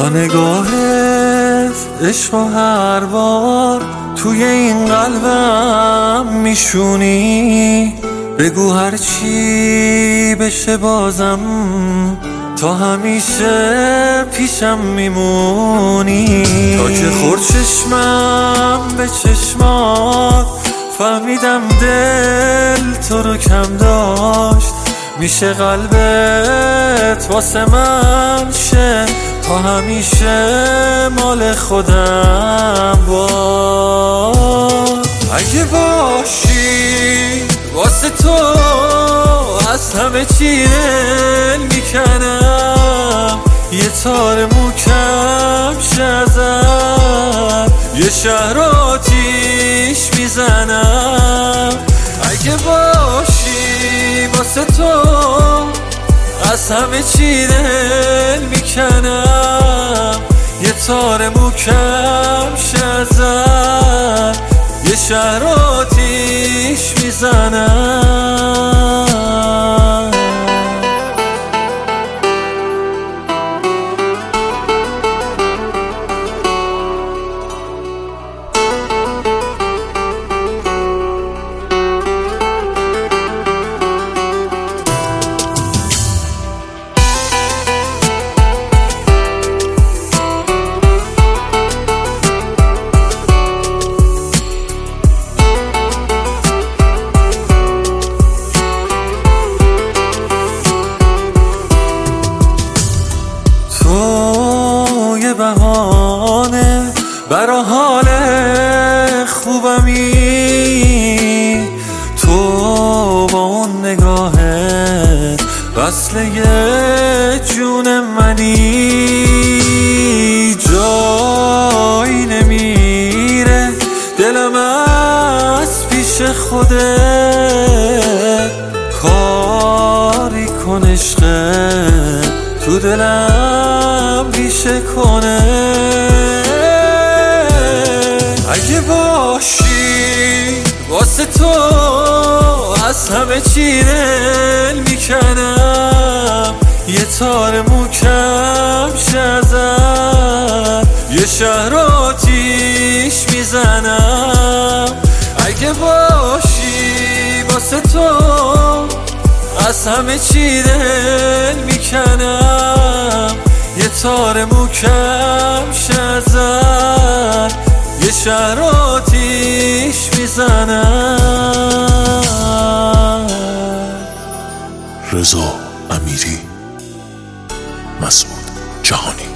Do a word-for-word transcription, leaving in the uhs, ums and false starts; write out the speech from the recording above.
با نگاهت عشق و هر بار توی این قلبم میشونی. بگو هر چی بشه بازم تا همیشه پیشم میمونی. تا که خورد چشمم به چشمات فهمیدم دل تو رو کم داشت. میشه قلبت واسه من شه تا همیشه مال خودم باش. اگه باشی واسه تو از همه چی دل میکنم. یه تار موکم شه ازت یه شهر آتیش میزنم. اگه باشی واسه تو از همه چی دل میکنم. یه تار موکم شه ازت یه شهر آتیش میزنم. یه بهانه برا حال خوبمی. تو با اون نگاهت وصل یه جون منی. جایی نمیره دلم از پیش خودت. کاری کن عشقت تو دلم ریشه کنه. اگه باشی واسه تو از همه چی دل میکنم. یه تار موکم شه ازت یه شهر آتیش میزنم. اگه باشی واسه تو از همه چی دل میکنم. یه تار موکم شه ازت یه شهر آتیش میزنم. رضا امیری، مسعود جهانی.